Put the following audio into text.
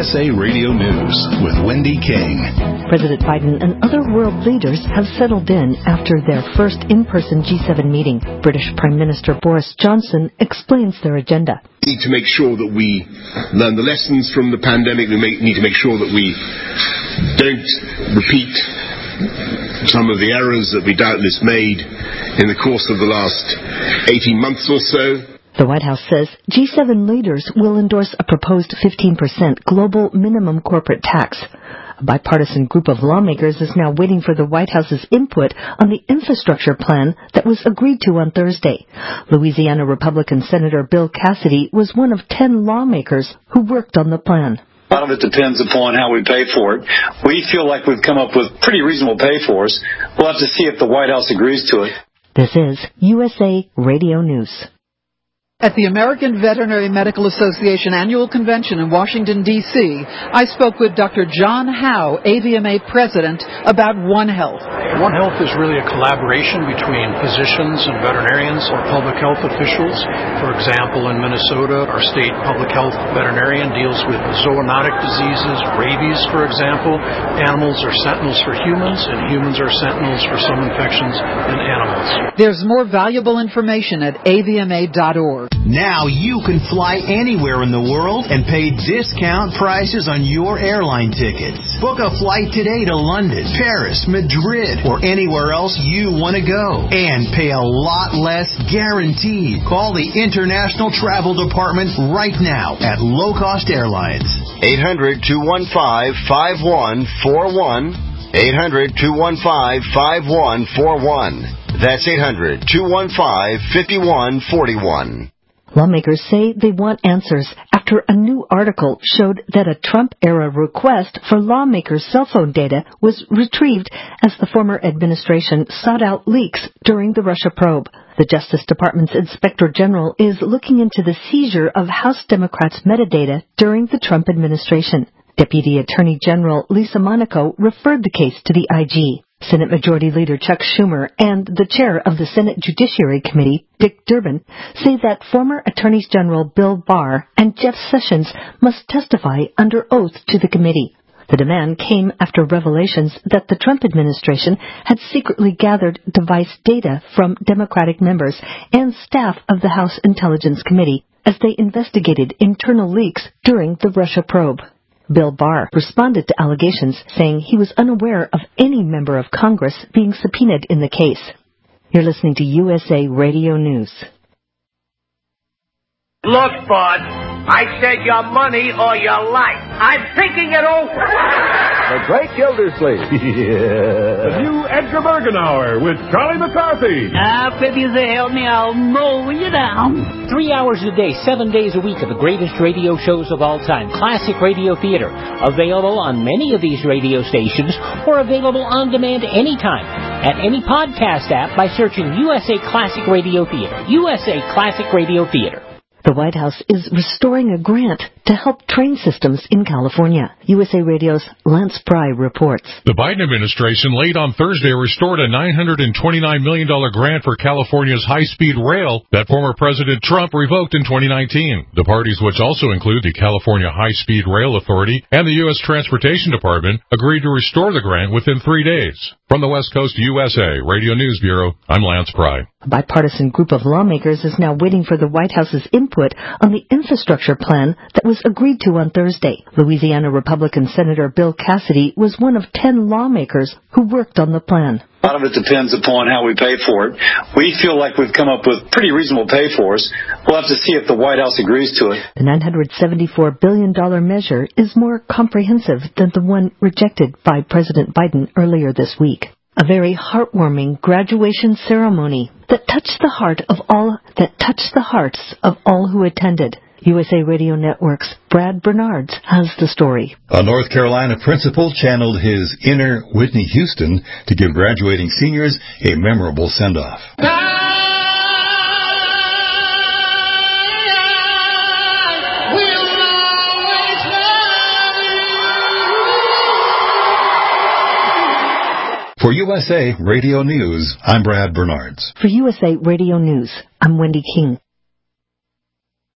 USA Radio News with Wendy King. President Biden and other world leaders have settled in after their first in-person G7 meeting. British Prime Minister Boris Johnson explains their agenda. We need to make sure that we learn the lessons from the pandemic. We need to make sure that we don't repeat some of the errors that we doubtless made in the course of the last 18 months or so. The White House says G7 leaders will endorse a proposed 15% global minimum corporate tax. A bipartisan group of lawmakers is now waiting for the White House's input on the infrastructure plan that was agreed to on Thursday. Louisiana Republican Senator Bill Cassidy was one of 10 lawmakers who worked on the plan. A lot of it depends upon how we pay for it. We feel like we've come up with pretty reasonable pay-fors. We'll have to see if the White House agrees to it. This is USA Radio News. At the American Veterinary Medical Association Annual Convention in Washington, D.C., I spoke with Dr. John Howe, AVMA President, about One Health. One Health is really a collaboration between physicians and veterinarians or public health officials. For example, in Minnesota, our state public health veterinarian deals with zoonotic diseases, rabies, for example. Animals are sentinels for humans, and humans are sentinels for some infections in animals. There's more valuable information at avma.org. Now you can fly anywhere in the world and pay discount prices on your airline tickets. Book a flight today to London, Paris, Madrid, or anywhere else you want to go. And pay a lot less guaranteed. Call the International Travel Department right now at Low Cost Airlines. 800-215-5141. 800-215-5141. That's 800-215-5141. Lawmakers say they want answers after a new article showed that a Trump-era request for lawmakers' cell phone data was retrieved as the former administration sought out leaks during the Russia probe. The Justice Department's Inspector General is looking into the seizure of House Democrats' metadata during the Trump administration. Deputy Attorney General Lisa Monaco referred the case to the IG. Senate Majority Leader Chuck Schumer and the chair of the Senate Judiciary Committee, Dick Durbin, say that former Attorneys General Bill Barr and Jeff Sessions must testify under oath to the committee. The demand came after revelations that the Trump administration had secretly gathered device data from Democratic members and staff of the House Intelligence Committee as they investigated internal leaks during the Russia probe. Bill Barr responded to allegations, saying he was unaware of any member of Congress being subpoenaed in the case. You're listening to USA Radio News. Look, bud, I said your money or your life. I'm thinking it over. The Great Gildersleeve. Yeah. The new Edgar Bergen Hour with Charlie McCarthy. If you say help me, I'll mow you down. 3 hours a day, 7 days a week of the greatest radio shows of all time. Classic Radio Theater. Available on many of these radio stations or available on demand anytime at any podcast app by searching USA Classic Radio Theater. USA Classic Radio Theater. The White House is restoring a grant to help train systems in California. USA Radio's Lance Pry reports. The Biden administration late on Thursday restored a $929 million grant for California's high-speed rail that former President Trump revoked in 2019. The parties, which also include the California High-Speed Rail Authority and the U.S. Transportation Department, agreed to restore the grant within 3 days. From the West Coast USA Radio News Bureau, I'm Lance Pry. A bipartisan group of lawmakers is now waiting for the White House's input on the infrastructure plan that was agreed to on Thursday. Louisiana Republican Senator Bill Cassidy was one of 10 lawmakers who worked on the plan. A lot of it depends upon how we pay for it. We feel like we've come up with pretty reasonable pay-fors. We'll have to see if the White House agrees to it. The $974 billion measure is more comprehensive than the one rejected by President Biden earlier this week. A very heartwarming graduation ceremony that touched the hearts of all who attended. USA Radio Network's Brad Bernards has the story. A North Carolina principal channeled his inner Whitney Houston to give graduating seniors a memorable send-off. For USA Radio News, I'm Brad Bernards. For USA Radio News, I'm Wendy King.